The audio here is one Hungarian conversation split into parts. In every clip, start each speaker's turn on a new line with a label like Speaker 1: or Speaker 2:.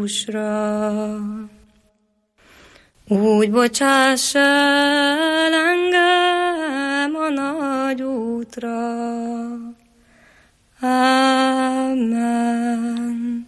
Speaker 1: Krisztusra. Úgy bocsáss el engem a nagy útra. Amen.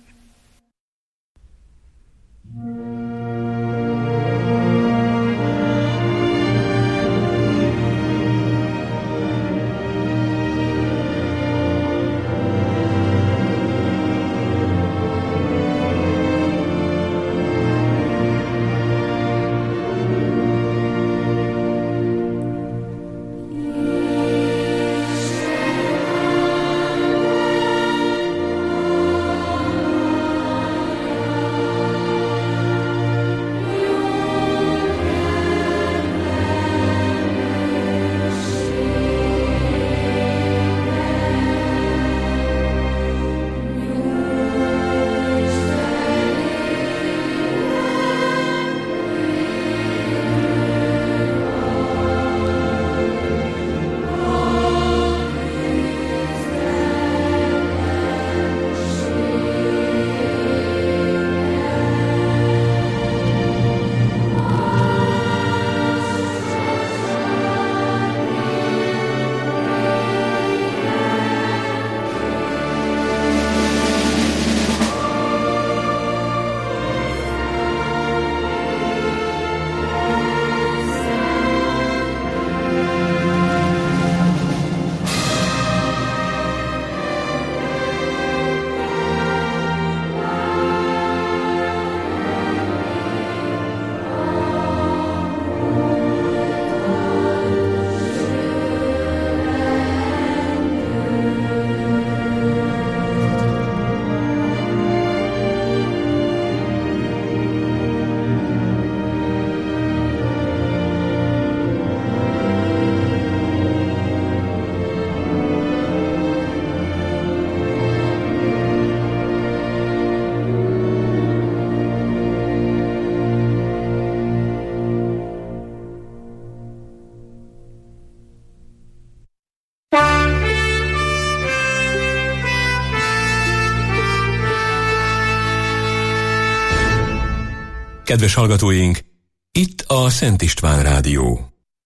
Speaker 2: Kedves hallgatóink, itt a Szent István Rádió.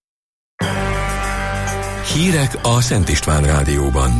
Speaker 2: Hírek a Szent István Rádióban.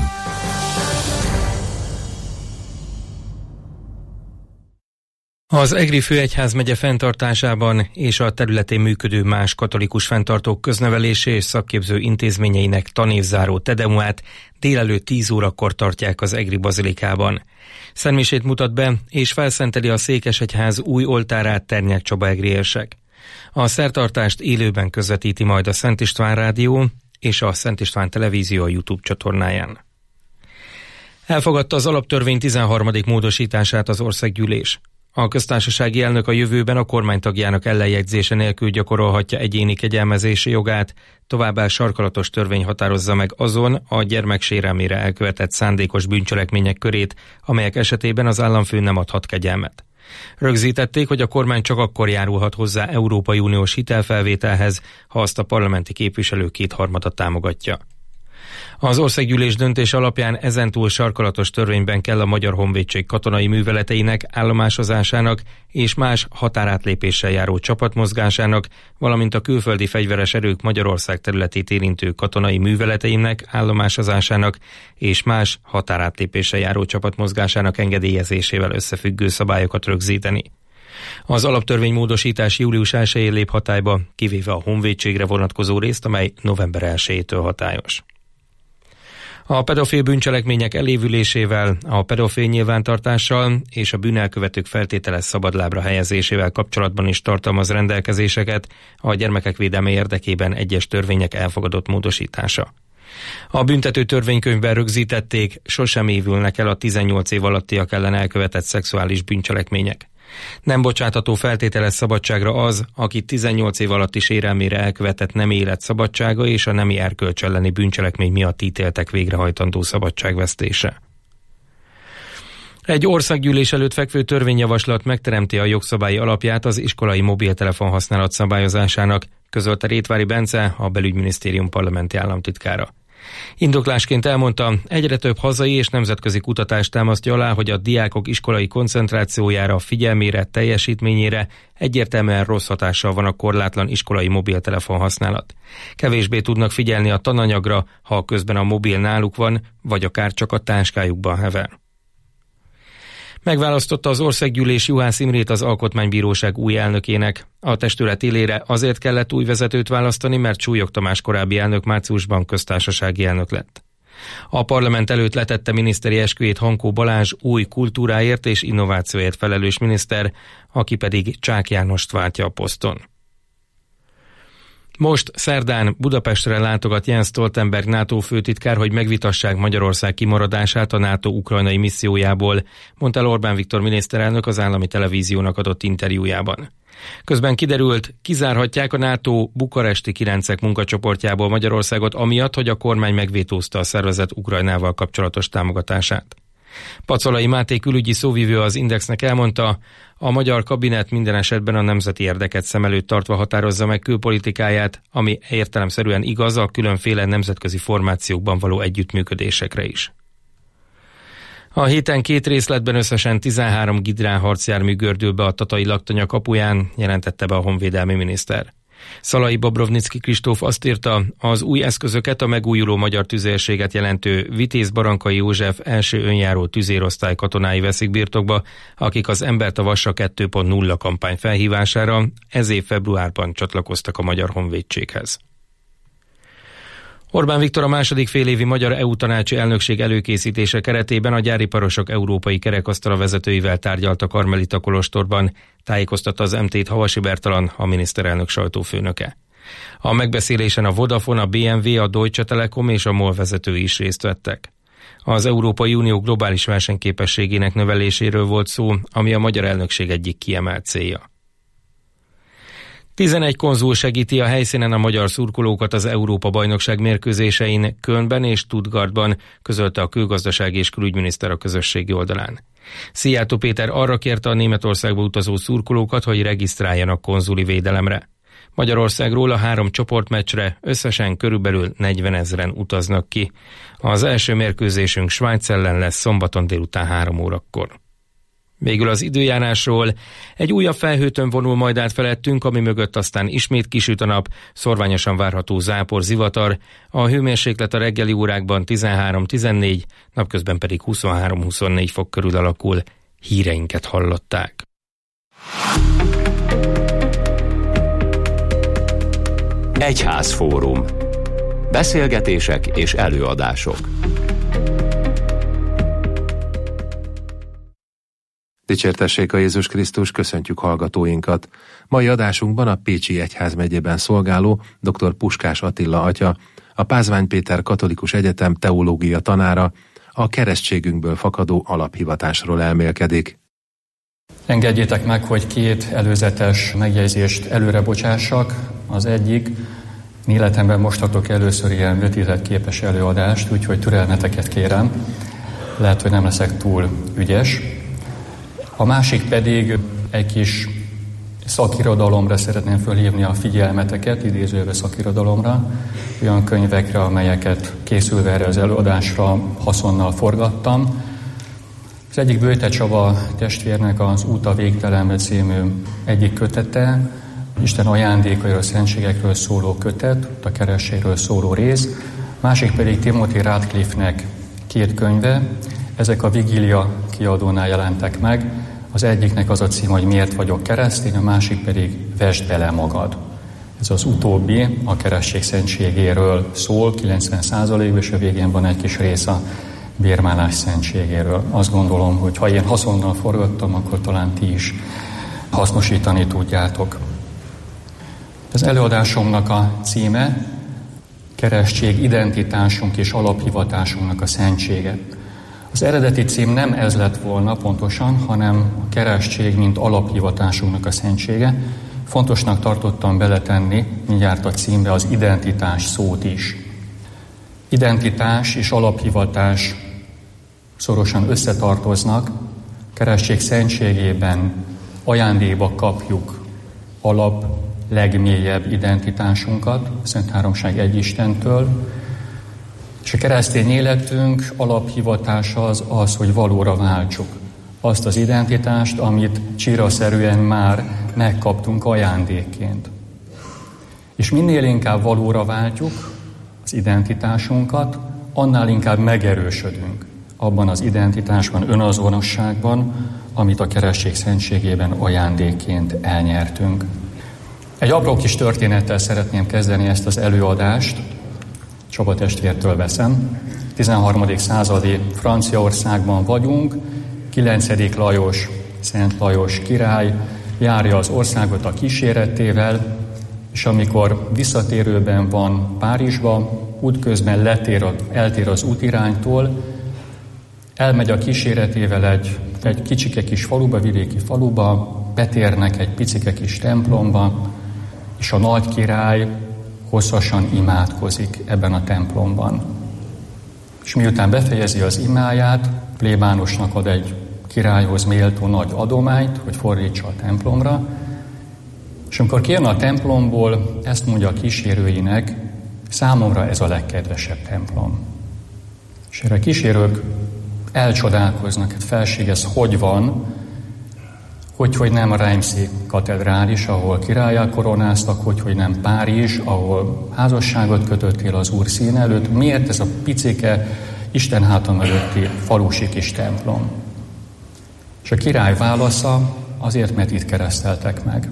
Speaker 3: Az Egri főegyházmegye fenntartásában és a területén működő más katolikus fenntartók köznevelési és szakképző intézményeinek tanévzáró tedeumát délelőtt 10 órakor tartják az Egri bazilikában. Szentmisét mutat be és felszenteli a Székesegyház új oltárát Ternyák Csaba egri érsek. A szertartást élőben közvetíti majd a Szent István Rádió és a Szent István Televízió a YouTube csatornáján. Elfogadta az alaptörvény 13. módosítását az országgyűlés. A köztársasági elnök a jövőben a kormánytagjának ellenjegyzése nélkül gyakorolhatja egyéni kegyelmezési jogát, továbbá sarkalatos törvény határozza meg azon a gyermek sérelmére elkövetett szándékos bűncselekmények körét, amelyek esetében az államfő nem adhat kegyelmet. Rögzítették, hogy a kormány csak akkor járulhat hozzá Európai Uniós hitelfelvételhez, ha azt a parlamenti képviselők 2/3 támogatja. Az országgyűlés döntés alapján ezentúl sarkalatos törvényben kell a Magyar Honvédség katonai műveleteinek, állomásozásának és más határátlépéssel járó csapatmozgásának, valamint a külföldi fegyveres erők Magyarország területét érintő katonai műveleteinek, állomásozásának és más határátlépéssel járó csapatmozgásának engedélyezésével összefüggő szabályokat rögzíteni. Az alaptörvény módosítás július 1-én lép hatályba, kivéve a honvédségre vonatkozó részt, amely november 1-től hatályos. A pedofil bűncselekmények elévülésével, a pedofil nyilvántartással és a bűnelkövetők feltételes szabadlábra helyezésével kapcsolatban is tartalmaz rendelkezéseket a gyermekek védelme érdekében egyes törvények elfogadott módosítása. A büntető törvénykönyvben rögzítették, sosem évülnek el a 18 év alattiak ellen elkövetett szexuális bűncselekmények. Nem bocsátható feltételes szabadságra az, aki 18 év alatti sérelmére elkövetett nemi élet szabadsága és a nemi erkölcs elleni bűncselekmény miatt ítéltek végrehajtandó szabadságvesztése. Egy országgyűlés előtt fekvő törvényjavaslat megteremti a jogszabályi alapját az iskolai mobiltelefon használat szabályozásának, közölte Rétvári Bence, a Belügyminisztérium parlamenti államtitkára. Indoklásként elmondta, egyre több hazai és nemzetközi kutatást támasztja alá, hogy a diákok iskolai koncentrációjára, figyelmére, teljesítményére egyértelműen rossz hatással van a korlátlan iskolai mobiltelefon használat. Kevésbé tudnak figyelni a tananyagra, ha közben a mobil náluk van, vagy akár csak a táskájukban hever. Megválasztotta az Országgyűlés Juhász Imrét az Alkotmánybíróság új elnökének. A testület élére azért kellett új vezetőt választani, mert Súlyog Tamás korábbi elnök márciusban köztársasági elnök lett. A parlament előtt letette miniszteri esküjét Hankó Balázs új kultúráért és innovációért felelős miniszter, aki pedig Csák Jánost váltja a poszton. Most szerdán Budapestre látogat Jens Stoltenberg NATO főtitkár, hogy megvitassák Magyarország kimaradását a NATO ukrajnai missziójából, mondta Orbán Viktor miniszterelnök az állami televíziónak adott interjújában. Közben kiderült, kizárhatják a NATO bukaresti 9-ek munkacsoportjából Magyarországot amiatt, hogy a kormány megvétózta a szervezet Ukrajnával kapcsolatos támogatását. Pacolai Máté külügyi szóvivő az Indexnek elmondta, a magyar kabinet minden esetben a nemzeti érdeket szem előtt tartva határozza meg külpolitikáját, ami értelemszerűen igaz a különféle nemzetközi formációkban való együttműködésekre is. A héten 2 részletben összesen 13 Gidrán harcjármű gördül be a Tatai laktanya kapuján, jelentette be a honvédelmi miniszter. Szalai Bobrovnicki Kristóf azt írta, az új eszközöket a megújuló magyar tüzérséget jelentő Vitéz Barankai József első önjáró tüzérosztály katonái veszik birtokba, akik az Embert a Vasra 2.0 kampány felhívására ez év februárban csatlakoztak a Magyar Honvédséghez. Orbán Viktor a második félévi magyar EU tanácsi elnökség előkészítése keretében a gyáriparosok európai kerekasztala vezetőivel tárgyalt a Karmelita kolostorban, tájékoztatta az MT-t Havasi Bertalan, a miniszterelnök sajtófőnöke. A megbeszélésen a Vodafone, a BMW, a Deutsche Telekom és a MOL vezetői is részt vettek. Az Európai Unió globális versenyképességének növeléséről volt szó, ami a magyar elnökség egyik kiemelt célja. 11 konzul segíti a helyszínen a magyar szurkolókat az Európa-bajnokság mérkőzésein Kölnben és Stuttgartban, közölte a külgazdasági és külügyminiszter a közösségi oldalán. Szijjártó Péter arra kérte a Németországba utazó szurkolókat, hogy regisztráljanak konzuli védelemre. Magyarországról a 3 csoportmeccsre összesen körülbelül 40 000-en utaznak ki. Az első mérkőzésünk Svájc ellen lesz szombaton délután 3 órakor. Végül az időjárásról. Egy újabb felhőtön vonul majd át felettünk, ami mögött aztán ismét kisüt a nap, szorványosan várható zápor, zivatar, a hőmérséklet a reggeli órákban 13-14, napközben pedig 23-24 fok körül alakul. Híreinket hallották.
Speaker 4: Egyházfórum. Beszélgetések és előadások.
Speaker 5: Dicsértessék a Jézus Krisztus, köszöntjük hallgatóinkat. Mai adásunkban a Pécsi Egyházmegyében szolgáló dr. Puskás Attila atya, a Pázmány Péter Katolikus Egyetem teológia tanára, a keresztségünkből fakadó alaphivatásról elmélkedik.
Speaker 6: Engedjétek meg, hogy 2 előzetes megjegyzést előre bocsássak. Az egyik, életemben most adok először ilyen vetületképes előadást, úgyhogy türelmeteket kérem. Lehet, hogy nem leszek túl ügyes. A másik pedig egy kis szakirodalomra szeretném fölhívni a figyelmeteket, idézőbe szakirodalomra, olyan könyvekre, amelyeket készülve erre az előadásra haszonnal forgattam. Az egyik Böjte Csaba testvérnek az Út a végtelenbe című egyik kötete, Isten ajándékairól, szentségekről szóló kötet, a kerességről szóló rész, másik pedig Timothy Radcliffe-nek 2 könyve, ezek a Vigília kiadónál jelentek meg. Az egyiknek az a cím, hogy Miért vagyok keresztény, a másik pedig Vesd bele magad. Ez az utóbbi a keresztség szentségéről szól, 90%-ban, és a végén van egy kis rész a bérmálás szentségéről. Azt gondolom, hogy ha én haszonnal forgattam, akkor talán ti is hasznosítani tudjátok. Az előadásomnak a címe Keresztség identitásunk és alaphivatásunknak a szentsége. Az eredeti cím nem ez lett volna pontosan, hanem a keresztség, mint alaphivatásunknak a szentsége. Fontosnak tartottam beletenni mindjárt a címbe az identitás szót is. Identitás és alaphivatás szorosan összetartoznak. Keresztség szentségében ajándékba kapjuk alap, legmélyebb identitásunkat, a Szent Háromság egy Istentől, És a keresztény életünk alaphivatása az, hogy valóra váltsuk azt az identitást, amit csíraszerűen már megkaptunk ajándékként. És minél inkább valóra váltjuk az identitásunkat, annál inkább megerősödünk abban az identitásban, önazonosságban, amit a keresztség szentségében ajándékként elnyertünk. Egy apró kis történettel szeretném kezdeni ezt az előadást. Csaba testvértől veszem. 13. századi Franciaországban vagyunk, 9. Lajos, Szent Lajos király járja az országot a kíséretével, és amikor visszatérőben van Párizsba, útközben eltér az útiránytól, elmegy a kíséretével egy kicsike kis faluba, vidéki faluba, betérnek egy picike kis templomba, és a nagy király hosszasan imádkozik ebben a templomban. És miután befejezi az imáját, plébánosnak ad egy királyhoz méltó nagy adományt, hogy fordítsa a templomra, és amikor kijön a templomból, ezt mondja a kísérőinek, számomra ez a legkedvesebb templom. És erre a kísérők elcsodálkoznak, hát felség, ez hogy van, hogy nem Reimsi katedrális, ahol királlyá koronáztak, hogy nem Párizs, ahol házasságot kötöttél az Úr színe előtt, miért ez a picike, Isten hátam előtti falusi kis templom? És a király válasza, azért, mert itt kereszteltek meg.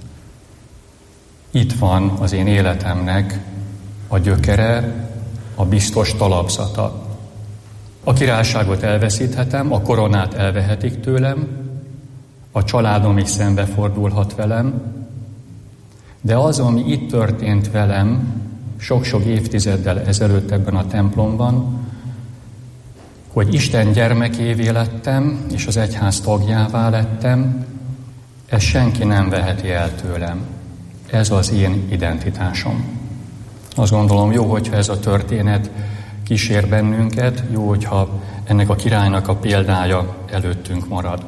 Speaker 6: Itt van az én életemnek a gyökere, a biztos talapzata. A királyságot elveszíthetem, a koronát elvehetik tőlem, a családom is szembefordulhat velem, de az, ami itt történt velem sok-sok évtizeddel ezelőtt ebben a templomban, hogy Isten gyermekévé lettem, és az egyház tagjává lettem, ezt senki nem veheti el tőlem. Ez az én identitásom. Azt gondolom, jó, hogyha ez a történet kísér bennünket, jó, hogyha ennek a királynak a példája előttünk marad.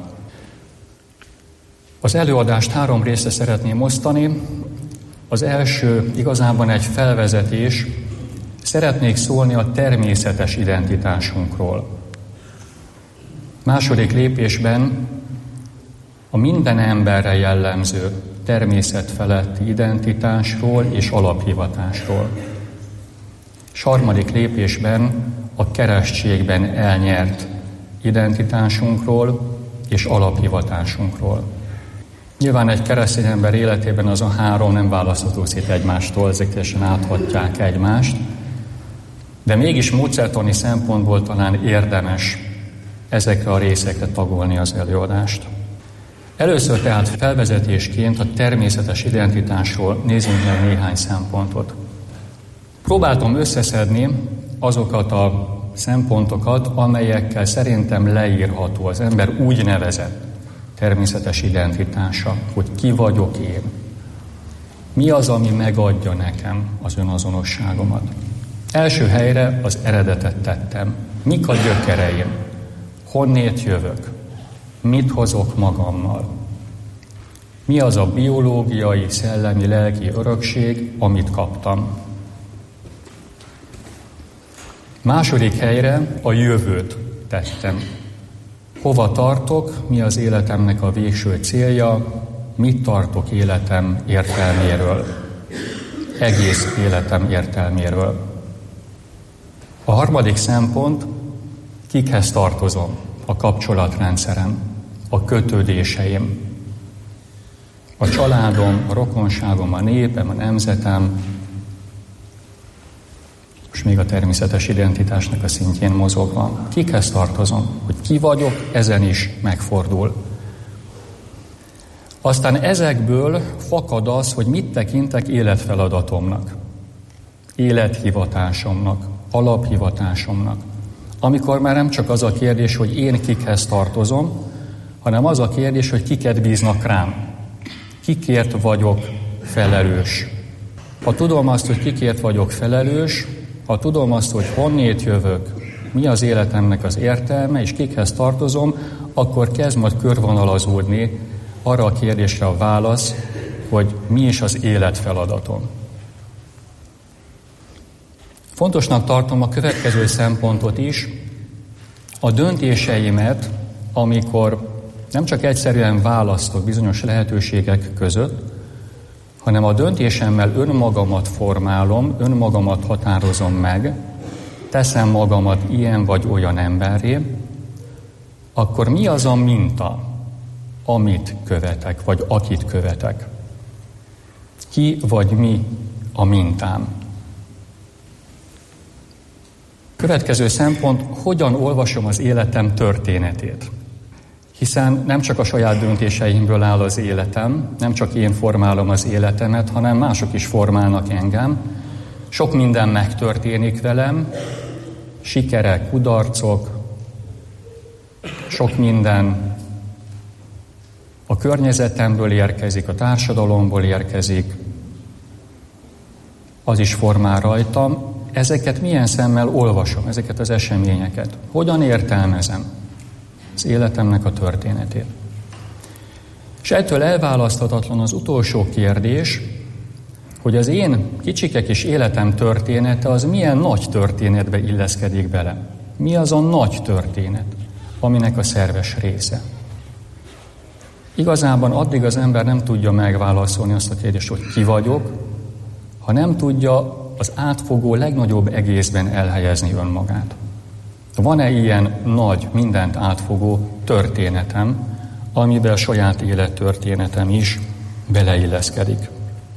Speaker 6: Az előadást 3 részre szeretném osztani. Az első igazában egy felvezetés. Szeretnék szólni a természetes identitásunkról. Második lépésben a minden emberre jellemző természetfeletti identitásról és alaphivatásról. És harmadik lépésben a keresztségben elnyert identitásunkról és alaphivatásunkról. Nyilván egy keresztény ember életében az a 3 nem választható szét egymástól, ezek teljesen áthatják egymást, de mégis módszertani szempontból talán érdemes ezekre a részekre tagolni az előadást. Először tehát felvezetésként a természetes identitásról nézzünk meg néhány szempontot. Próbáltam összeszedni azokat a szempontokat, amelyekkel szerintem leírható az ember úgy nevezett természetes identitása, hogy ki vagyok én. Mi az, ami megadja nekem az önazonosságomat? Első helyre az eredetet tettem. Mik a gyökereim? Honnét jövök? Mit hozok magammal? Mi az a biológiai, szellemi, lelki örökség, amit kaptam? Második helyre a jövőt tettem. Hova tartok, mi az életemnek a végső célja, mit tartok életem értelméről, egész életem értelméről. A harmadik szempont, kikhez tartozom, a kapcsolatrendszerem, a kötődéseim, a családom, a rokonságom, a népem, a nemzetem, és még a természetes identitásnak a szintjén mozogva. Kikhez tartozom? Hogy ki vagyok, ezen is megfordul. Aztán ezekből fakad az, hogy mit tekintek életfeladatomnak, élethivatásomnak, alaphivatásomnak. Amikor már nem csak az a kérdés, hogy én kikhez tartozom, hanem az a kérdés, hogy kiket bíznak rám. Kikért vagyok felelős. Ha tudom azt, hogy kikért vagyok felelős, ha tudom azt, hogy honnét jövök, mi az életemnek az értelme, és kikhez tartozom, akkor kezd majd körvonalazódni arra a kérdésre a válasz, hogy mi is az életfeladatom. Fontosnak tartom a következő szempontot is, a döntéseimet, amikor nem csak egyszerűen választok bizonyos lehetőségek között, hanem a döntésemmel önmagamat formálom, önmagamat határozom meg, teszem magamat ilyen vagy olyan emberré, akkor mi az a minta, amit követek, vagy akit követek? Ki vagy mi a mintám? Következő szempont, hogyan olvasom az életem történetét. Hiszen nem csak a saját döntéseimből áll az életem, nem csak én formálom az életemet, hanem mások is formálnak engem. Sok minden megtörténik velem, sikerek, kudarcok, sok minden a környezetemből érkezik, a társadalomból érkezik, az is formál rajtam. Ezeket milyen szemmel olvasom, ezeket az eseményeket? Hogyan értelmezem az életemnek a történetét? És ettől elválaszthatatlan az utolsó kérdés, hogy az én kicsike kis életem története az milyen nagy történetbe illeszkedik bele. Mi az a nagy történet, aminek a szerves része? Igazában addig az ember nem tudja megválaszolni azt a kérdést, hogy ki vagyok, ha nem tudja az átfogó legnagyobb egészben elhelyezni önmagát. Van-e ilyen nagy, mindent átfogó történetem, amiben a saját élettörténetem is beleilleszkedik?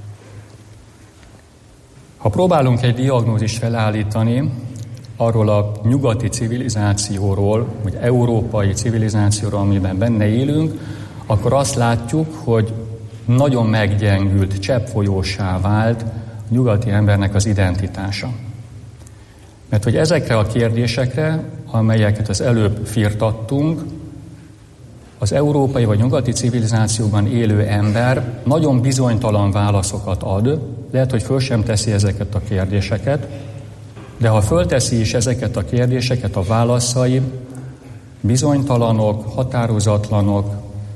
Speaker 6: Ha próbálunk egy diagnózist felállítani arról a nyugati civilizációról, vagy európai civilizációról, amiben benne élünk, akkor azt látjuk, hogy nagyon meggyengült, cseppfolyóssá vált a nyugati embernek az identitása. Mert hogy ezekre a kérdésekre, amelyeket az előbb firtattunk, az európai vagy nyugati civilizációban élő ember nagyon bizonytalan válaszokat ad, lehet, hogy föl sem teszi ezeket a kérdéseket, de ha fölteszi is ezeket a kérdéseket, a válaszai bizonytalanok, határozatlanok,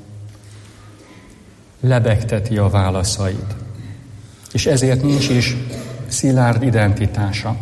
Speaker 6: lebegteti a válaszait. És ezért nincs is szilárd identitása.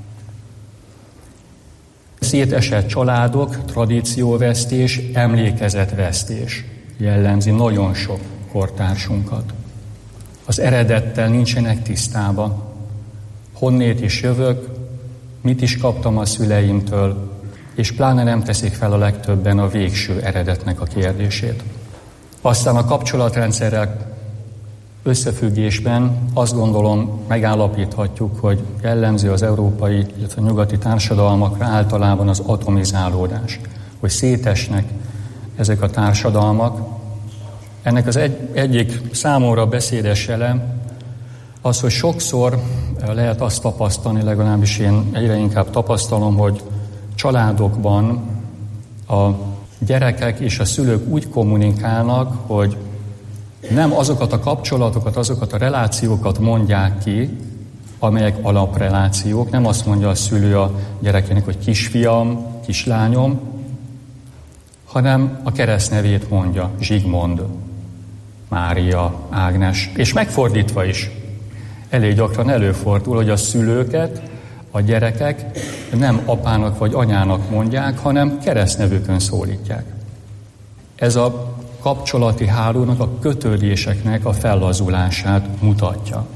Speaker 6: Szétesett családok, tradícióvesztés, emlékezetvesztés jellemzi nagyon sok kortársunkat. Az eredettel nincsenek tisztában. Honnét is jövök, mit is kaptam a szüleimtől, és pláne nem teszik fel a legtöbben a végső eredetnek a kérdését. Aztán a kapcsolatrendszerrel összefüggésben azt gondolom megállapíthatjuk, hogy jellemző az európai, illetve nyugati társadalmakra általában az atomizálódás, hogy szétesnek ezek a társadalmak. Ennek az egyik számomra beszédes jele az, hogy sokszor lehet azt tapasztalni, legalábbis én egyre inkább tapasztalom, hogy családokban a gyerekek és a szülők úgy kommunikálnak, hogy nem azokat a kapcsolatokat, azokat a relációkat mondják ki, amelyek alaprelációk. Nem azt mondja a szülő a gyerekének, hogy kisfiam, kislányom, hanem a keresztnevét mondja, Zsigmond, Mária, Ágnes. És megfordítva is elég gyakran előfordul, hogy a szülőket a gyerekek nem apának vagy anyának mondják, hanem keresztnevükön szólítják. Ez a kapcsolati hálónak, a kötődéseknek a fellazulását mutatja.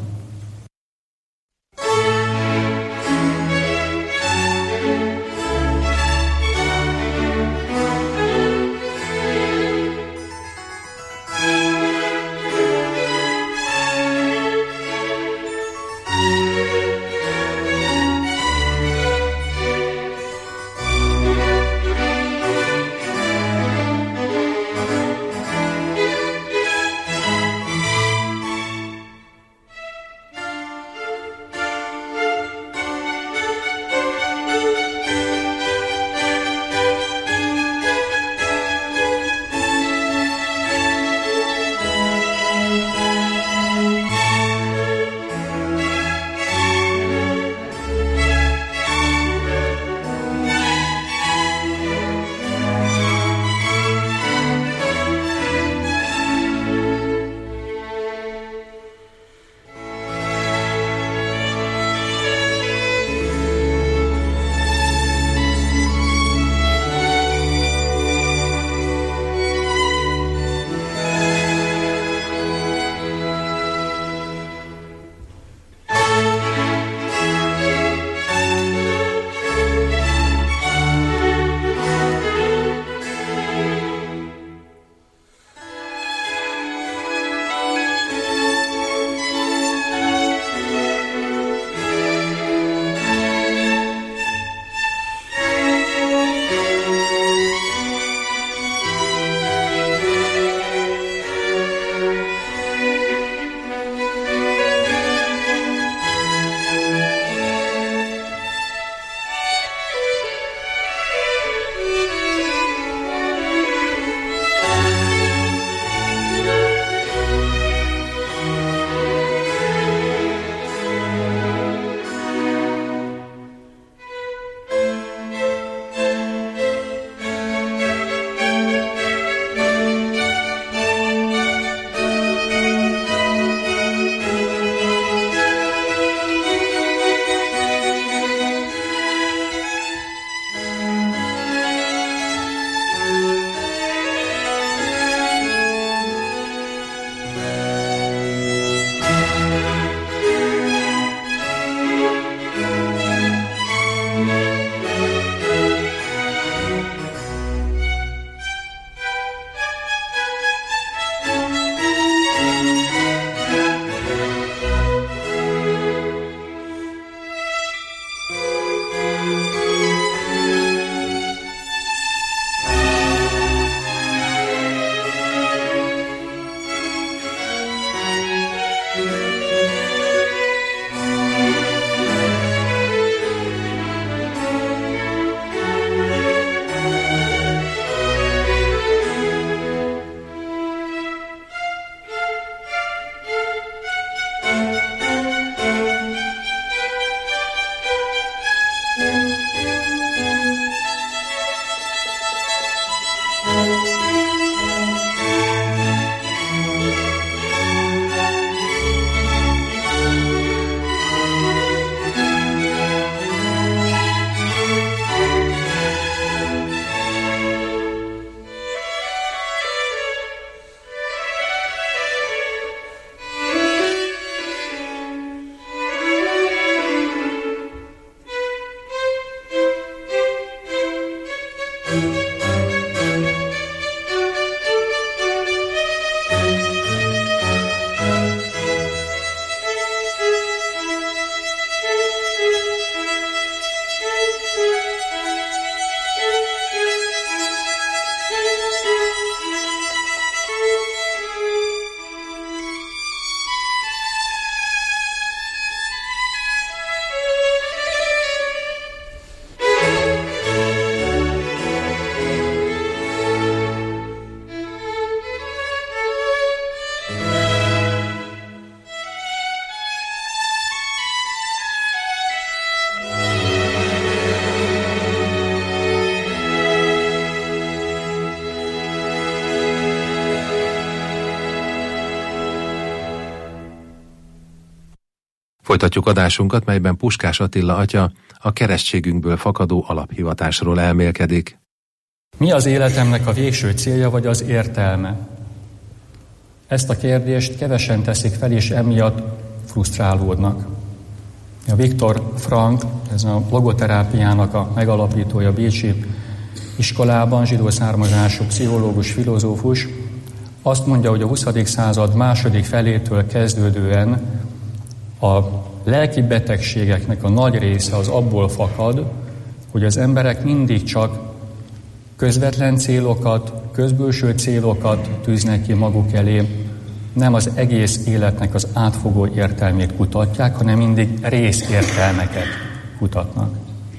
Speaker 5: Folytatjuk adásunkat, melyben Puskás Attila atya a keresztségünkből fakadó alaphivatásról elmélkedik.
Speaker 6: Mi az életemnek a végső célja vagy az értelme? Ezt a kérdést kevesen teszik fel, és emiatt frusztrálódnak. A Viktor Frankl, ez a logoterápiának a megalapítója bécsi iskolában, zsidó származású pszichológus, filozófus, azt mondja, hogy a 20. század második felétől kezdődően a lelki betegségeknek a nagy része az abból fakad, hogy az emberek mindig csak közvetlen célokat, közbülső célokat tűznek ki maguk elé, nem az egész életnek az átfogó értelmét kutatják, hanem mindig részértelmeket kutatnak.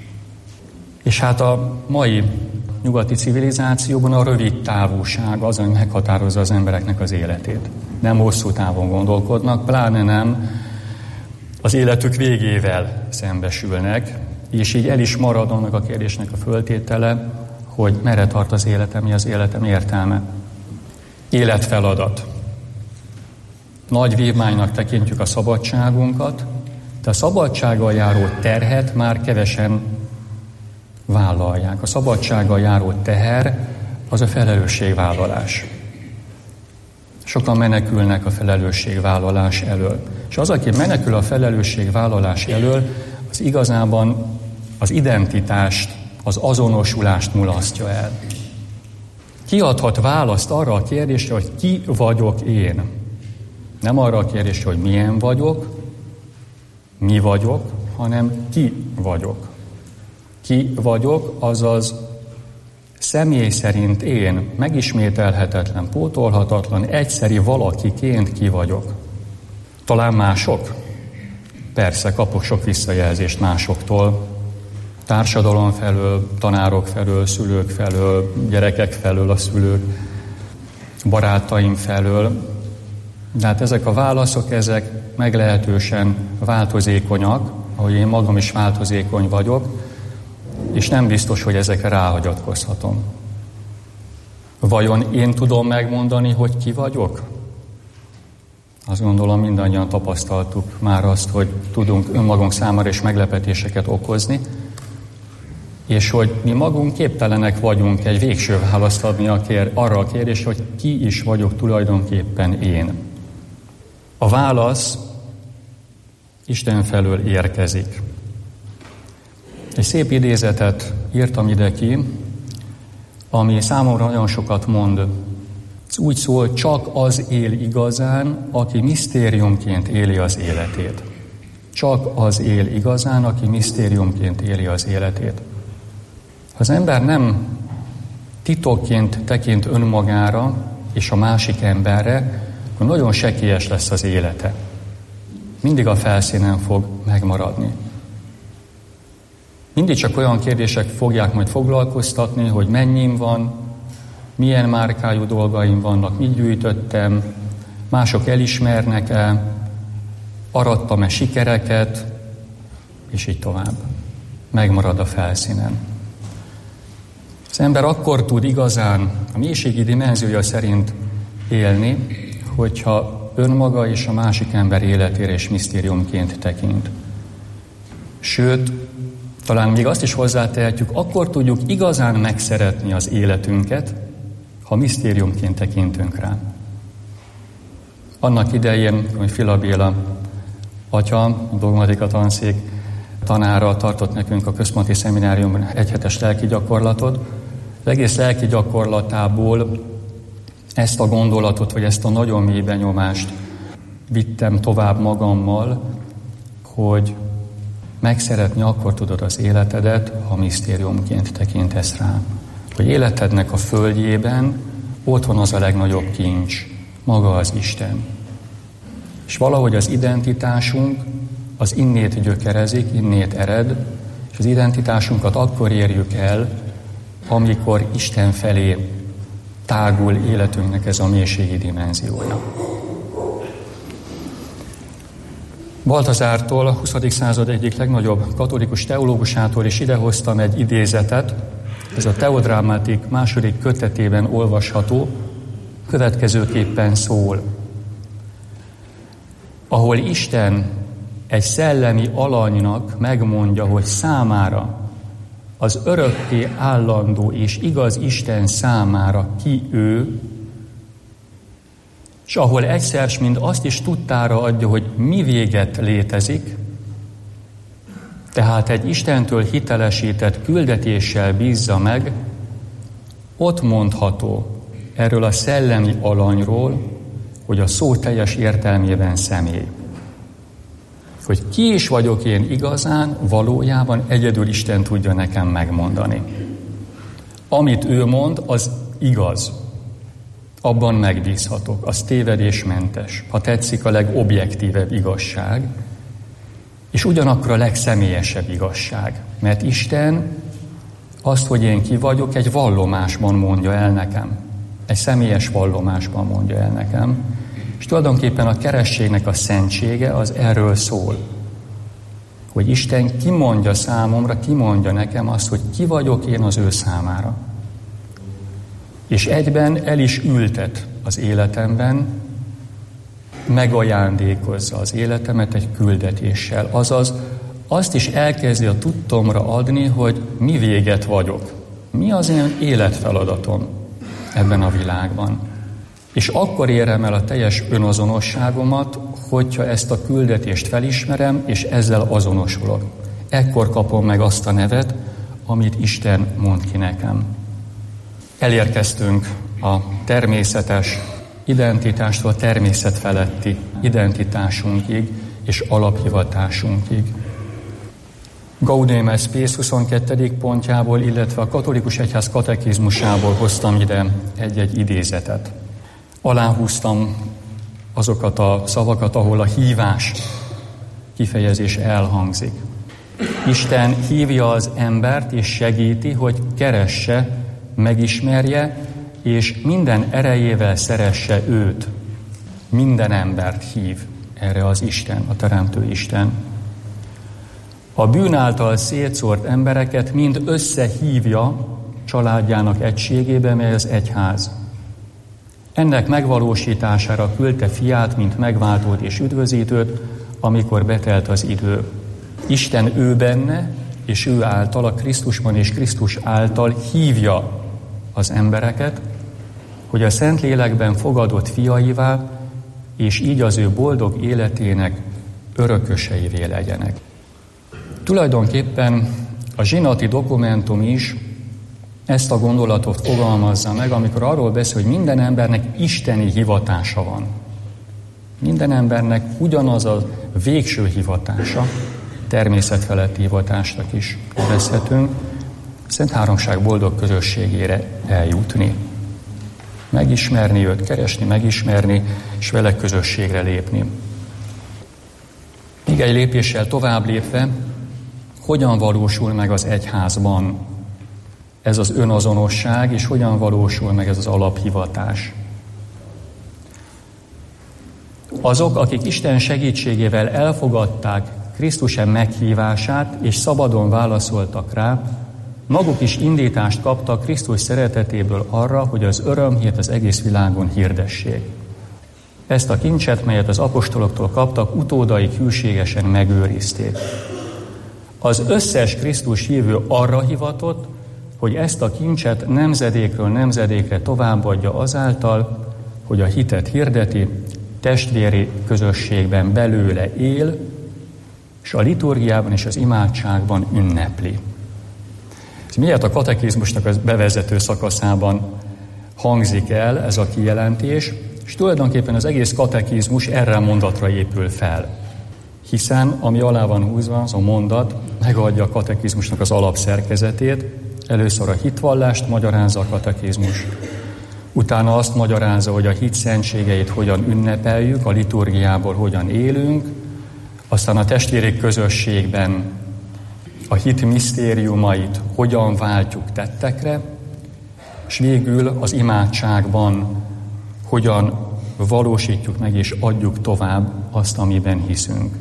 Speaker 6: És hát a mai nyugati civilizációban a rövid távúság az, ami meghatározza az embereknek az életét. Nem hosszú távon gondolkodnak, pláne nem az életük végével szembesülnek, és így el is marad annak a kérdésnek a föltétele, hogy merre tart az életem, mi az életem értelme. Életfeladat. Nagy vívmánynak tekintjük a szabadságunkat, de a szabadsággal járó terhet már kevesen vállalják. A szabadsággal járó teher az a felelősségvállalás. Sokan menekülnek a felelősségvállalás elől. És az, aki menekül a felelősségvállalás elől, az igazában az identitást, az azonosulást mulasztja el. Kiadhat választ arra a kérdésre, hogy ki vagyok én. Nem arra a kérdésre, hogy milyen vagyok, mi vagyok, hanem ki vagyok. Ki vagyok, azaz személy szerint én, megismételhetetlen, pótolhatatlan, egyszeri valakiként ki vagyok. Talán mások? Persze, kapok sok visszajelzést másoktól. Társadalom felől, tanárok felől, szülők felől, gyerekek felől, a szülők, barátaim felől. De hát ezek a válaszok, ezek meglehetősen változékonyak, ahogy én magam is változékony vagyok, és nem biztos, hogy ezekre ráhagyatkozhatom. Vajon én tudom megmondani, hogy ki vagyok? Azt gondolom, mindannyian tapasztaltuk már azt, hogy tudunk önmagunk számára is meglepetéseket okozni, és hogy mi magunk képtelenek vagyunk egy végső választ adni arra a kérdésre, hogy ki is vagyok tulajdonképpen én. A válasz Isten felől érkezik. Egy szép idézetet írtam ide ki, ami számomra nagyon sokat mond. Ez úgy szól, csak az él igazán, aki misztériumként éli az életét. Csak az él igazán, aki misztériumként éli az életét. Ha az ember nem titokként tekint önmagára és a másik emberre, akkor nagyon sekélyes lesz az élete. Mindig a felszínen fog megmaradni. Mindig csak olyan kérdések fogják majd foglalkoztatni, hogy mennyim van, milyen márkájú dolgaim vannak, mit gyűjtöttem, mások elismernek-e, arattam-e sikereket, és így tovább. Megmarad a felszínen. Az ember akkor tud igazán a mélységi dimenziója szerint élni, hogyha önmaga és a másik ember életére és misztériumként tekint. Sőt, talán még azt is hozzátehetjük, akkor tudjuk igazán megszeretni az életünket, ha misztériumként tekintünk rá. Annak idején, hogy Fila Béla atya, a dogmatika tanszék tanára tartott nekünk a központi szemináriumban egyhetes lelki gyakorlatot, az egész lelki gyakorlatából ezt a gondolatot, vagy ezt a nagyon mély benyomást vittem tovább magammal, hogy megszeretni akkor tudod az életedet, ha misztériumként tekintesz rá. Hogy életednek a földjében ott van az a legnagyobb kincs, maga az Isten. És valahogy az identitásunk az innét gyökerezik, innét ered, és az identitásunkat akkor érjük el, amikor Isten felé tágul életünknek ez a mélységi dimenziója. Baltazártól, a 20. század egyik legnagyobb katolikus teológusától is idehoztam egy idézetet, ez a Theodramatik második kötetében olvasható, következőképpen szól. Ahol Isten egy szellemi alanynak megmondja, hogy számára, az örökké állandó és igaz Isten számára ki ő, és ahol egyszer s mind azt is tudtára adja, hogy mi véget létezik, tehát egy Istentől hitelesített küldetéssel bízza meg, ott mondható erről a szellemi alanyról, hogy a szó teljes értelmében személy. Hogy ki is vagyok én igazán, valójában egyedül Isten tudja nekem megmondani. Amit ő mond, az igaz. Abban megbízhatok, az tévedésmentes, ha tetszik, a legobjektívebb igazság, és ugyanakkor a legszemélyesebb igazság. Mert Isten azt, hogy én ki vagyok, egy vallomásban mondja el nekem. Egy személyes vallomásban mondja el nekem. És tulajdonképpen a kerességnek a szentsége az erről szól. Hogy Isten kimondja számomra, kimondja nekem azt, hogy ki vagyok én az ő számára. És egyben el is ültet az életemben, megajándékozza az életemet egy küldetéssel. Azaz azt is elkezdi a tudtomra adni, hogy mi véget vagyok. Mi az én életfeladatom ebben a világban. És akkor érem el a teljes önazonosságomat, hogyha ezt a küldetést felismerem, és ezzel azonosulok. Ekkor kapom meg azt a nevet, amit Isten mond ki nekem. Elérkeztünk a természetes identitástól a természet feletti identitásunkig és alaphivatásunkig. Gaudium et Spes 22. pontjából, illetve a katolikus egyház katekizmusából hoztam ide egy-egy idézetet. Aláhúztam azokat a szavakat, ahol a hívás kifejezés elhangzik. Isten hívja az embert és segíti, hogy keresse, megismerje, és minden erejével szeresse őt. Minden embert hív erre az Isten, a Teremtő Isten. A bűn által szétszórt embereket mind összehívja családjának egységébe, mely az egyház. Ennek megvalósítására küldte fiát, mint megváltót és üdvözítőt, amikor betelt az idő. Isten ő benne, és ő által, a Krisztusban és Krisztus által hívja az embereket, hogy a Szentlélekben fogadott fiaivá, és így az ő boldog életének örököseivé legyenek. Tulajdonképpen a zsinati dokumentum is ezt a gondolatot fogalmazza meg, amikor arról beszél, hogy minden embernek isteni hivatása van. Minden embernek ugyanaz a végső hivatása, természetfeletti hivatásnak is nevezhetünk, Szent Háromság boldog közösségére eljutni. Megismerni őt, keresni, megismerni, és vele közösségre lépni. Még egy lépéssel tovább lépve, hogyan valósul meg az egyházban ez az önazonosság, és hogyan valósul meg ez az alaphivatás. Azok, akik Isten segítségével elfogadták Krisztus meghívását, és szabadon válaszoltak rá, maguk is indítást kaptak Krisztus szeretetéből arra, hogy az örömhírt az egész világon hirdessék. Ezt a kincset, melyet az apostoloktól kaptak, utódaik hűségesen megőrizték. Az összes Krisztus hívő arra hivatott, hogy ezt a kincset nemzedékről nemzedékre továbbadja azáltal, hogy a hitet hirdeti, testvéri közösségben belőle él, és a liturgiában és az imádságban ünnepli. Ez miért a katekizmusnak a bevezető szakaszában hangzik el ez a kijelentés, és tulajdonképpen az egész katekizmus erre a mondatra épül fel. Hiszen, ami alá van húzva, az a mondat megadja a katekizmusnak az alapszerkezetét, először a hitvallást magyarázza a katekizmus, utána azt magyarázza, hogy a hit szentségeit hogyan ünnepeljük, a liturgiából hogyan élünk, aztán a testvéri közösségben a hit misztériumait hogyan váltjuk tettekre, és végül az imádságban hogyan valósítjuk meg és adjuk tovább azt, amiben hiszünk.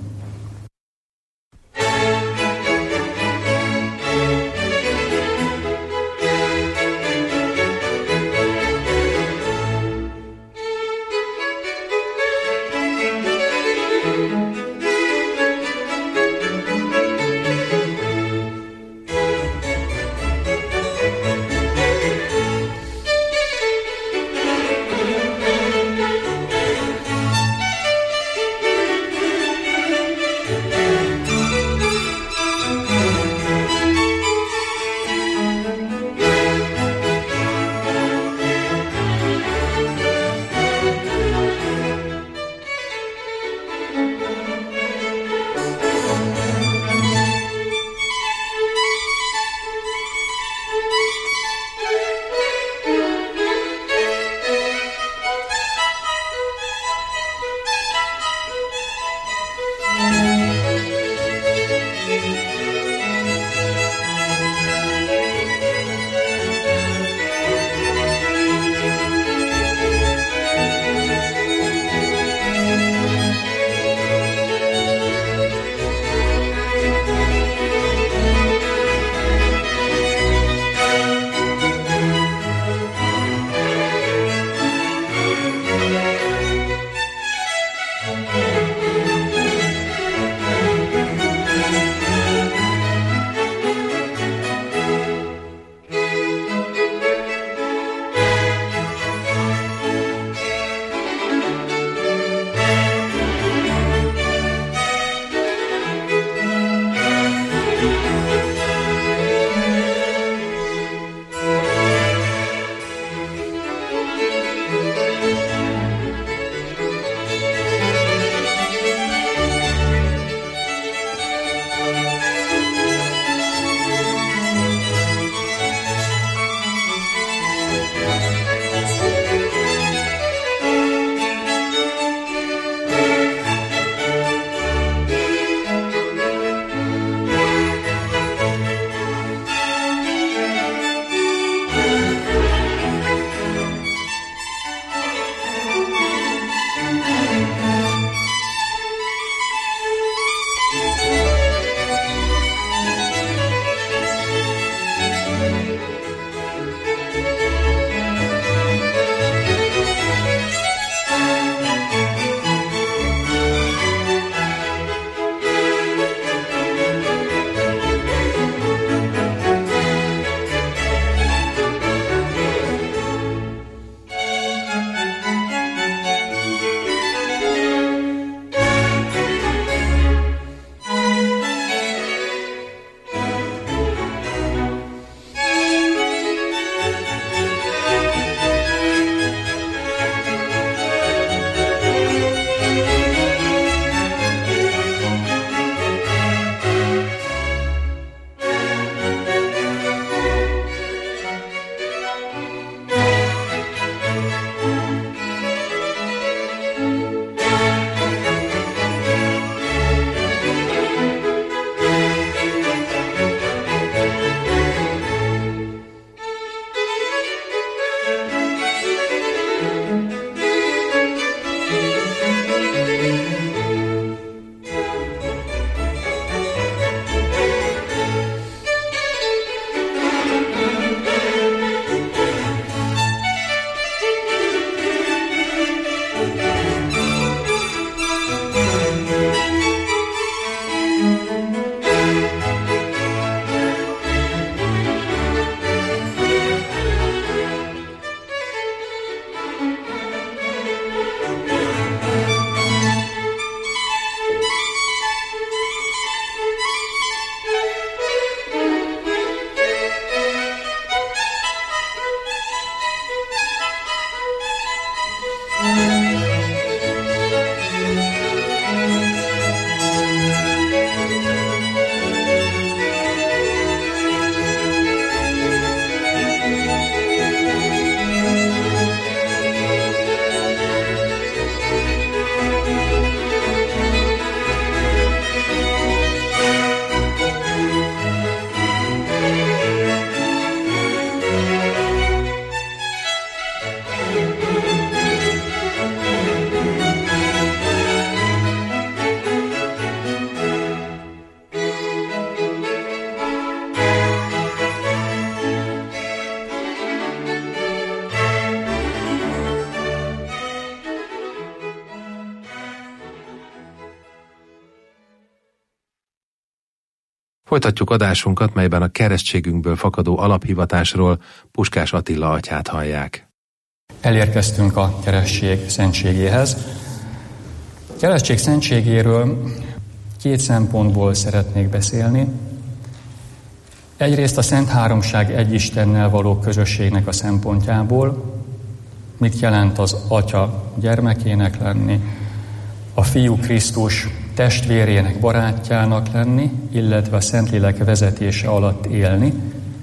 Speaker 5: Folytatjuk adásunkat, melyben a keresztségünkből fakadó alaphivatásról Puskás Attila atyát hallják.
Speaker 6: Elérkeztünk a keresztség szentségéhez. A keresztség szentségéről két szempontból szeretnék beszélni. Egyrészt a Szent Háromság egy Istennel való közösségnek a szempontjából, mit jelent az Atya gyermekének lenni, a Fiú Krisztus testvérének, barátjának lenni, illetve a Szentlélek vezetése alatt élni,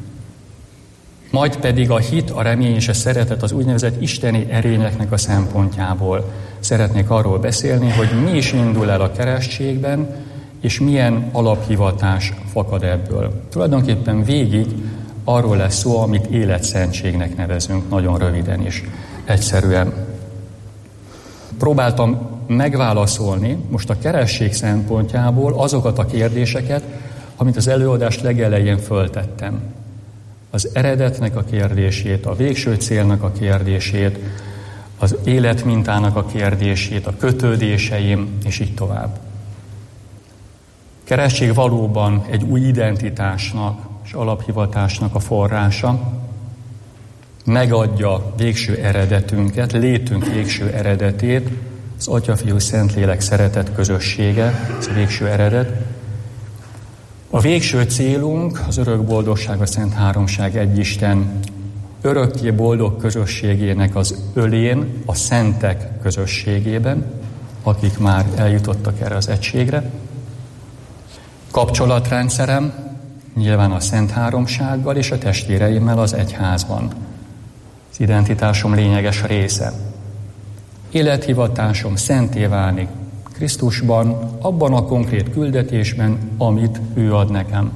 Speaker 6: majd pedig a hit, a remény és a szeretet az úgynevezett isteni erényeknek a szempontjából. Szeretnék arról beszélni, hogy mi is indul el a keresztségben, és milyen alaphivatás fakad ebből. Tulajdonképpen végig arról lesz szó, amit életszentségnek nevezünk, nagyon röviden is, egyszerűen. Próbáltam megválaszolni most a keresztség szempontjából azokat a kérdéseket, amit az előadás legelején föltettem. Az eredetnek a kérdését, a végső célnak a kérdését, az életmintának a kérdését, a kötődéseim, és így tovább. Keresztség valóban egy új identitásnak és alaphivatásnak a forrása, megadja végső eredetünket, létünk végső eredetét, az Atya, Fiú, Szentlélek szeretet közössége, ez a végső eredet. A végső célunk az örök boldogság, a Szent Háromság egy Isten örökké boldog közösségének az ölén, a szentek közösségében, akik már eljutottak erre az egységre. Kapcsolatrendszerem nyilván a Szent Háromsággal és a testvéreimmel az egyházban. Az identitásom lényeges része. Élethivatásom szenté válni Krisztusban, abban a konkrét küldetésben, amit ő ad nekem.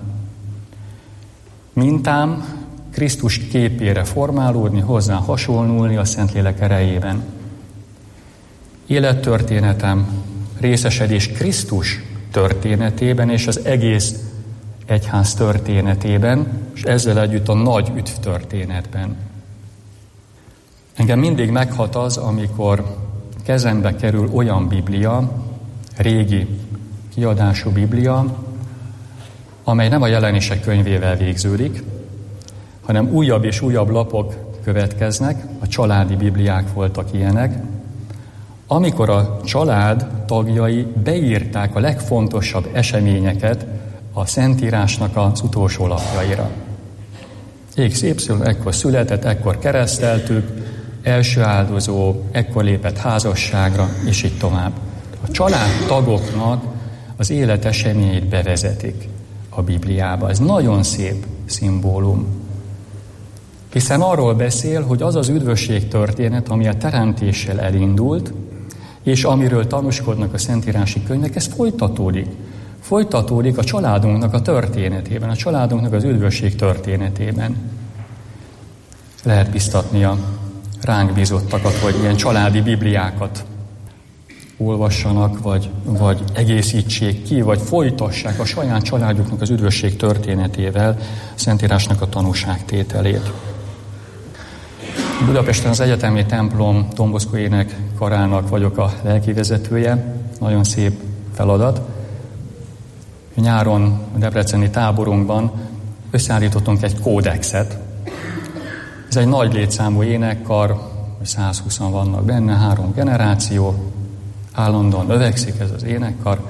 Speaker 6: Mintám Krisztus képére formálódni, hozzá hasonlulni a Szentlélek erejében. Élettörténetem részesedés Krisztus történetében és az egész egyház történetében, és ezzel együtt a nagy üdv történetben. Engem mindig meghat az, amikor kezembe kerül olyan Biblia, régi kiadású Biblia, amely nem a Jelenések könyvével végződik, hanem újabb és újabb lapok következnek, a családi Bibliák voltak ilyenek, amikor a család tagjai beírták a legfontosabb eseményeket a Szentírásnak az utolsó lapjaira. XY ekkor született, ekkor kereszteltük, első áldozó, ekkor lépett házasságra, és így tovább. A családtagoknak az élet eseményeit bevezetik a Bibliába. Ez nagyon szép szimbólum. Hiszen arról beszél, hogy az az üdvösség történet, ami a teremtéssel elindult, és amiről tanúskodnak a szentírási könyvek, ez folytatódik. Folytatódik a családunknak a történetében, a családunknak az üdvösség történetében. Lehet biztatni a ránk bízottakat, hogy ilyen családi bibliákat olvassanak, vagy egészítsék ki, vagy folytassák a saját családjuknak az üdvösség történetével a Szentírásnak a tanúságtételét. Budapesten az egyetemi templom Don Bosco énekkarának vagyok a lelkivezetője. Nagyon szép feladat. Nyáron a debreceni táborunkban összeállítottunk egy kódexet. Ez egy nagy létszámú énekkar, 120-an vannak benne, 3 generáció, állandóan növekszik ez az énekkar.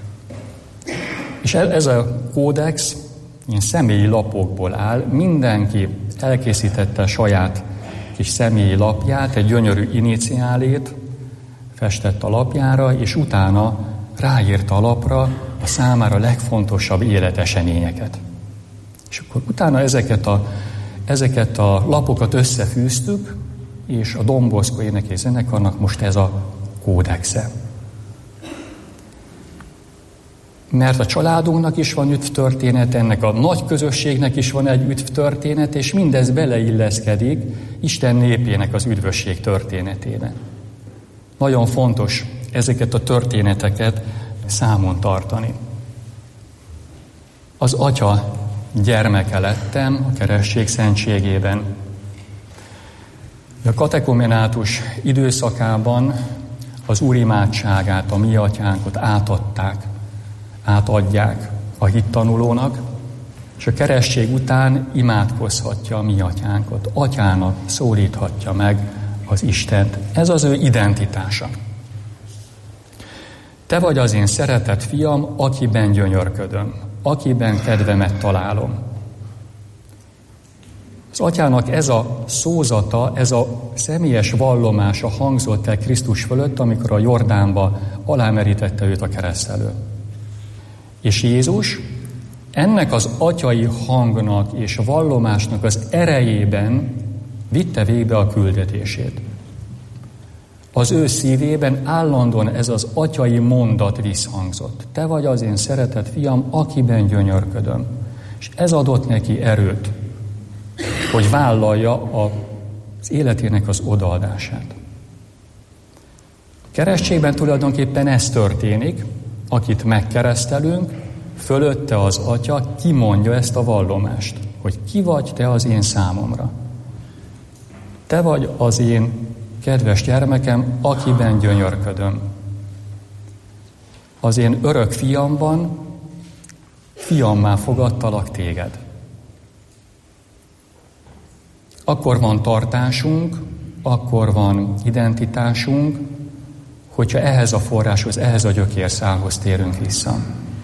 Speaker 6: És ez a kódex ilyen személyi lapokból áll, mindenki elkészítette a saját kis személyi lapját, egy gyönyörű iniciálét festett a lapjára, és utána ráírta a lapra a számára legfontosabb életeseményeket. És akkor utána ezeket a lapokat összefűztük, és a Don Bosco énekes zenekarnak most ez a kódexe. Mert a családunknak is van üdv történet, ennek a nagy közösségnek is van egy üdv történet, és mindez beleilleszkedik Isten népének az üdvösség történetébe. Nagyon fontos ezeket a történeteket számon tartani. Az Atya gyermeke lettem a keresztség szentségében. A katekumenátus időszakában az Úr imádságát, a mi atyánkot átadják a hittanulónak, és a keresztség után imádkozhatja a mi atyánkat. Atyának szólíthatja meg az Istent. Ez az ő identitása. Te vagy az én szeretett fiam, akiben gyönyörködöm, akiben kedvemet találom. Az atyának ez a szózata, ez a személyes vallomása hangzott el Krisztus fölött, amikor a Jordánba alámerítette őt a kereszt elől. És Jézus ennek az atyai hangnak és vallomásnak az erejében vitte végbe a küldetését. Az ő szívében állandóan ez az atyai mondat visszhangzott. Te vagy az én szeretett fiam, akiben gyönyörködöm. És ez adott neki erőt, hogy vállalja az életének az odaadását. A keresztségben tulajdonképpen ez történik, akit megkeresztelünk, fölötte az atya kimondja ezt a vallomást, hogy ki vagy te az én számomra. Te vagy az én kedves gyermekem, akiben gyönyörködöm. Az én örök fiamban, fiammá fogadtalak téged. Akkor van tartásunk, akkor van identitásunk, hogyha ehhez a forráshoz, ehhez a gyökérszálhoz térünk vissza.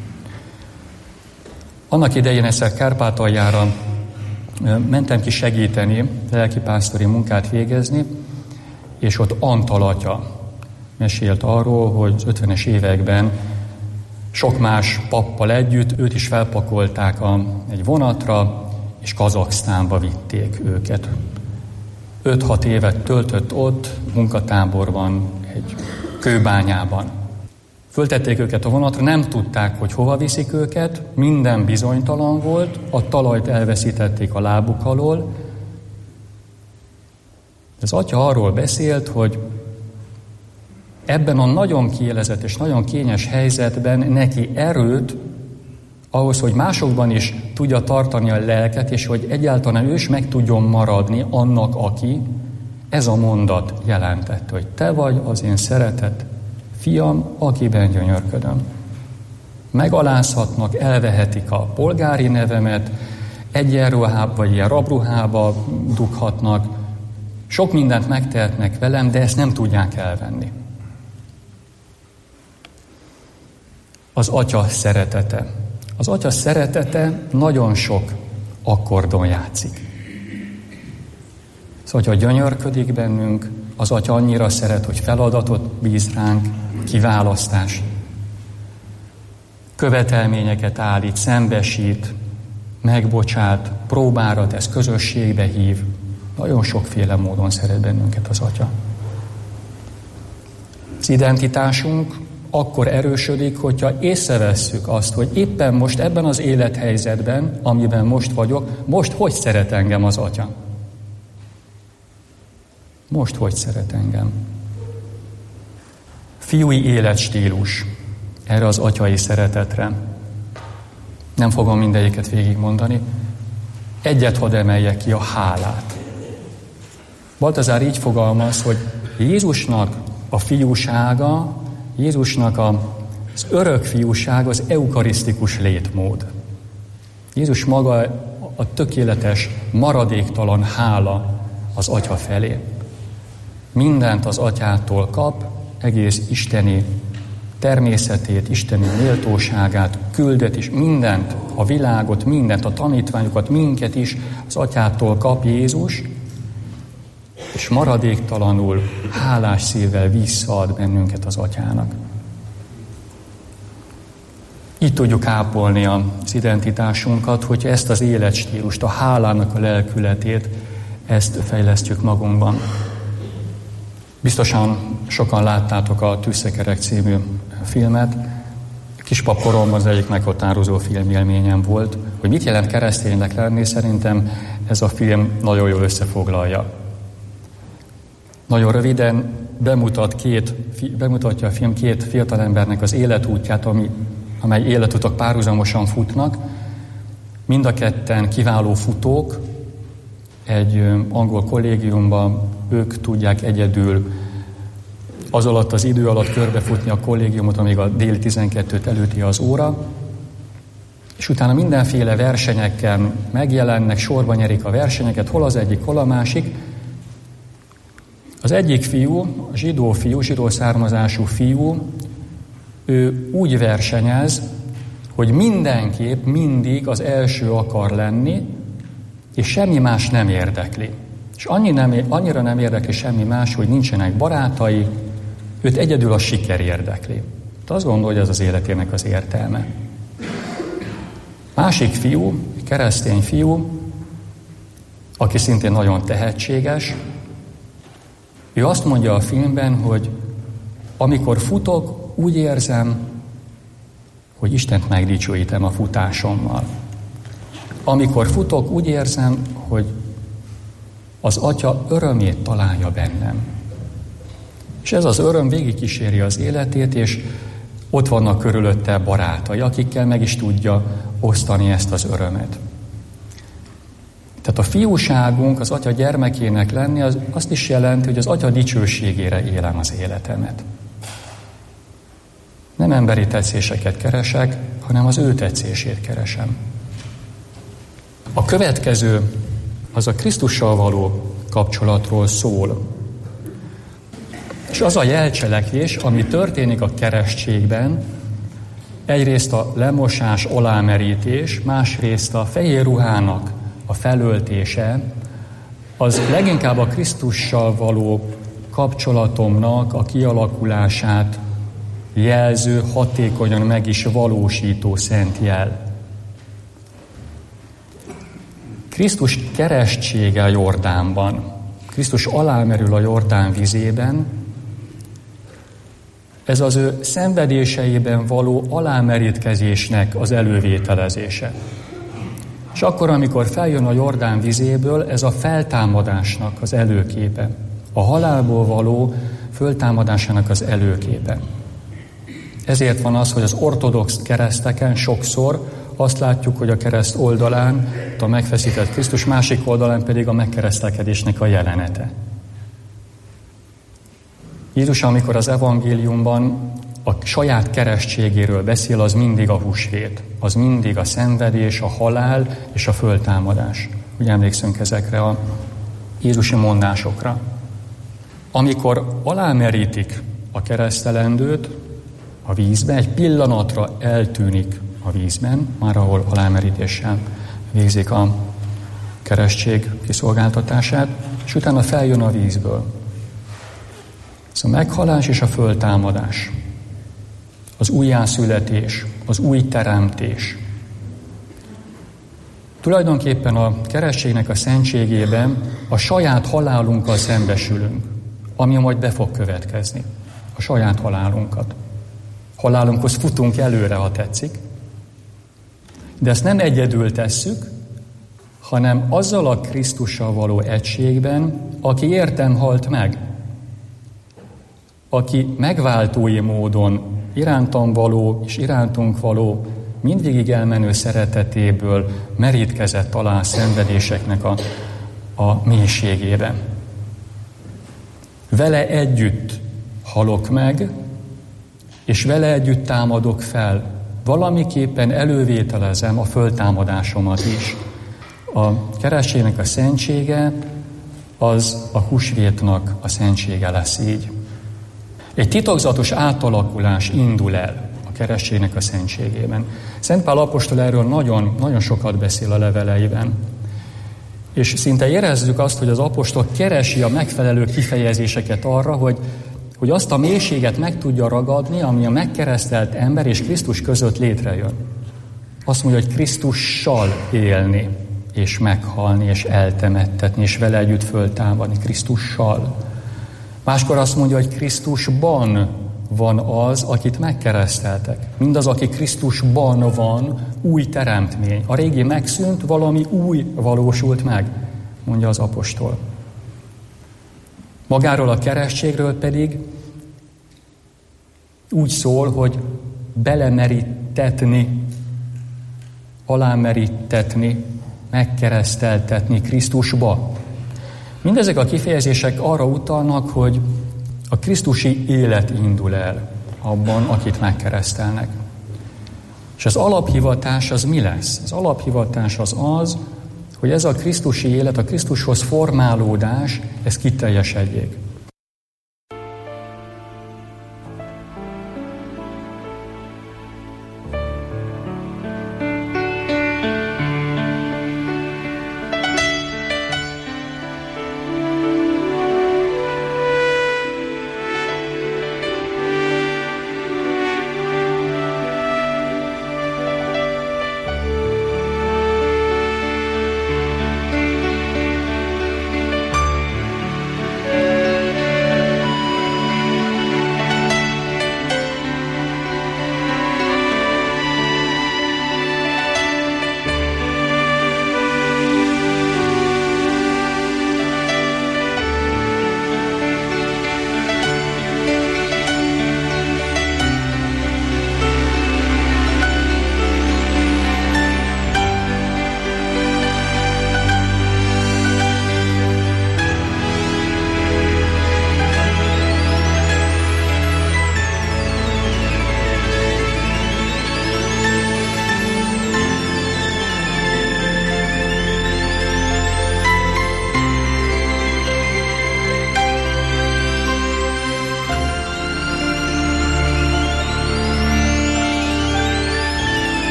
Speaker 6: Annak idején egyszer Kárpátaljára mentem ki segíteni, lelkipásztori munkát végezni, és ott Antal atya mesélt arról, hogy az 50-es években sok más pappal együtt őt is felpakolták egy vonatra, és Kazaksztánba vitték őket. 5-6 évet töltött ott, munkatáborban, egy kőbányában. Föltették őket a vonatra, nem tudták, hogy hova viszik őket, minden bizonytalan volt, a talajt elveszítették a lábuk alól. Az atya arról beszélt, hogy ebben a nagyon kiélezett és nagyon kényes helyzetben neki erőt ahhoz, hogy másokban is tudja tartani a lelket, és hogy egyáltalán ő is meg tudjon maradni annak, aki, ez a mondat jelentett, hogy te vagy az én szeretett fiam, akiben gyönyörködöm. Megalázhatnak, elvehetik a polgári nevemet, egyenruhába vagy ilyen rabruhába dughatnak, sok mindent megtehetnek velem, de ezt nem tudják elvenni. Az atya szeretete. Az atya szeretete nagyon sok akkordon játszik. Az atya gyönyörködik bennünk, az atya annyira szeret, hogy feladatot bíz ránk, kiválasztás. Követelményeket állít, szembesít, megbocsát, próbára tesz, közösségbe hív. Nagyon sokféle módon szeret bennünket az atya. Az identitásunk akkor erősödik, hogyha észrevesszük azt, hogy éppen most ebben az élethelyzetben, amiben most vagyok, most hogy szeret engem az atya? Most hogy szeret engem? Fiúi életstílus erre az atyai szeretetre. Nem fogom mindegyiket végigmondani. Egyet hadd emeljek ki, a hálát. Baltazár így fogalmaz, hogy Jézusnak a fiúsága, Jézusnak az örök fiúság az eukarisztikus létmód. Jézus maga a tökéletes, maradéktalan hála az atya felé. Mindent az atyától kap, egész isteni természetét, isteni méltóságát, küldetés, mindent, a világot, mindent, a tanítványokat, minket is az atyától kap Jézus, és maradéktalanul, hálás szívvel visszaad bennünket az atyának. Így tudjuk ápolni az identitásunkat, hogyha ezt az életstílust, a hálának a lelkületét, ezt fejlesztjük magunkban. Biztosan sokan láttátok a Tűzszekerek című filmet. Kispap koromban az egyik meghatározó filmélményem volt, hogy mit jelent kereszténynek lenni, szerintem ez a film nagyon jól összefoglalja. Nagyon röviden bemutatja a film két fiatalembernek az életútját, amely életutak párhuzamosan futnak. Mind a ketten kiváló futók, egy angol kollégiumban ők tudják egyedül az alatt az idő alatt körbefutni a kollégiumot, amíg a déli 12-t előtti az óra. és utána mindenféle versenyeken megjelennek, sorba nyerik a versenyeket, hol az egyik, hol a másik. Az egyik fiú, a zsidó származású fiú, ő úgy versenyez, hogy mindenképp mindig az első akar lenni, és semmi más nem érdekli. És annyira nem érdekli semmi más, hogy nincsenek barátai, őt egyedül a siker érdekli. De azt gondolja, hogy ez az életének az értelme. Másik fiú, keresztény fiú, aki szintén nagyon tehetséges, ő azt mondja a filmben, hogy amikor futok, úgy érzem, hogy Istent megdicsőítem a futásommal. Amikor futok, úgy érzem, hogy az Atya örömét találja bennem. És ez az öröm végigkíséri az életét, és ott vannak körülötte barátai, akikkel meg is tudja osztani ezt az örömet. Tehát a fiúságunk, az Atya gyermekének lenni, az azt is jelenti, hogy az Atya dicsőségére élem az életemet. Nem emberi tetszéseket keresek, hanem az ő tetszését keresem. A következő az a Krisztussal való kapcsolatról szól. És az a jelcselekvés, ami történik a keresztségben, egyrészt a lemosás, alámerítés, másrészt a fehér ruhának a felöltése, az leginkább a Krisztussal való kapcsolatomnak a kialakulását jelző, hatékonyan meg is valósító szent jel. Krisztus keresztsége a Jordánban, Krisztus alámerül a Jordán vizében, ez az ő szenvedéseiben való alámerítkezésnek az elővételezése. És akkor, amikor feljön a Jordán vizéből, ez a feltámadásnak az előképe. A halálból való föltámadásának az előképe. Ezért van az, hogy az ortodox kereszteken sokszor azt látjuk, hogy a kereszt oldalán a megfeszített Krisztus, másik oldalán pedig a megkeresztelkedésnek a jelenete. Jézus, amikor az evangéliumban a saját keresztségéről beszél, az mindig a húsvét, az mindig a szenvedés, a halál és a föltámadás. Úgy emlékszünk ezekre a jézusi mondásokra. Amikor alámerítik a keresztelendőt a vízbe, egy pillanatra eltűnik a vízben, már ahol alámerítéssel végzik a keresztség kiszolgáltatását, és utána feljön a vízből. Ez a meghalás és a föltámadás, az újjászületés, az új teremtés. Tulajdonképpen a keresztségnek a szentségében a saját halálunkkal szembesülünk, ami majd be fog következni. A saját halálunkat. Halálunkhoz futunk előre, ha tetszik, de ezt nem egyedül tesszük, hanem azzal a Krisztussal való egységben, aki értem halt meg, aki megváltói módon irántam való és irántunk való mindvégig elmenő szeretetéből merítkezett alá szenvedéseknek a mélységében. Vele együtt halok meg, és vele együtt támadok fel. Valamiképpen elővételezem a föltámadásomat is. A keresztségnek a szentsége az a húsvétnak a szentsége lesz így. Egy titokzatos átalakulás indul el a keresztségnek a szentségében. Szent Pál apostol erről nagyon, nagyon sokat beszél a leveleiben. És szinte érezzük azt, hogy az apostol keresi a megfelelő kifejezéseket arra, hogy azt a mélységet meg tudja ragadni, ami a megkeresztelt ember és Krisztus között létrejön. Azt mondja, hogy Krisztussal élni, és meghalni, és eltemettetni, és vele együtt föltámadni. Krisztussal. Máskor azt mondja, hogy Krisztusban van az, akit megkereszteltek. Mindaz, aki Krisztusban van, új teremtmény. A régi megszűnt, valami új valósult meg, mondja az apostol. Magáról a keresztségről pedig úgy szól, hogy belemerítetni, alámerítetni, megkereszteltetni Krisztusba. Mindezek a kifejezések arra utalnak, hogy a krisztusi élet indul el abban, akit megkeresztelnek. És az alaphivatás az mi lesz? Az alaphivatás az, hogy ez a krisztusi élet, a Krisztushoz formálódás, ez kiteljesedjék.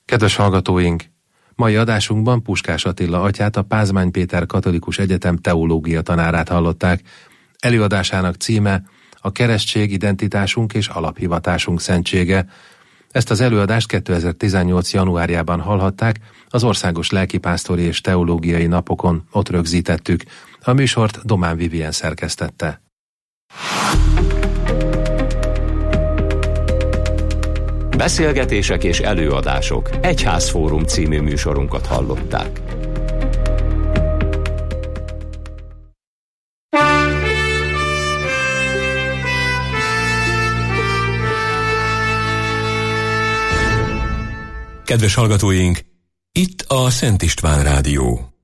Speaker 5: Kedves hallgatóink! Mai adásunkban Puskás Attila atyát, a Pázmány Péter Katolikus Egyetem teológia tanárát hallották. Előadásának címe a Keresztség, identitásunk és alaphivatásunk szentsége. Ezt az előadást 2018. januárjában hallhatták, az Országos Lelkipásztori és Teológiai Napokon ott rögzítettük. A műsort Domán Vivien szerkesztette.
Speaker 4: Beszélgetések és előadások. Egyházfórum című műsorunkat hallották.
Speaker 2: Kedves hallgatóink, itt a Szent István Rádió.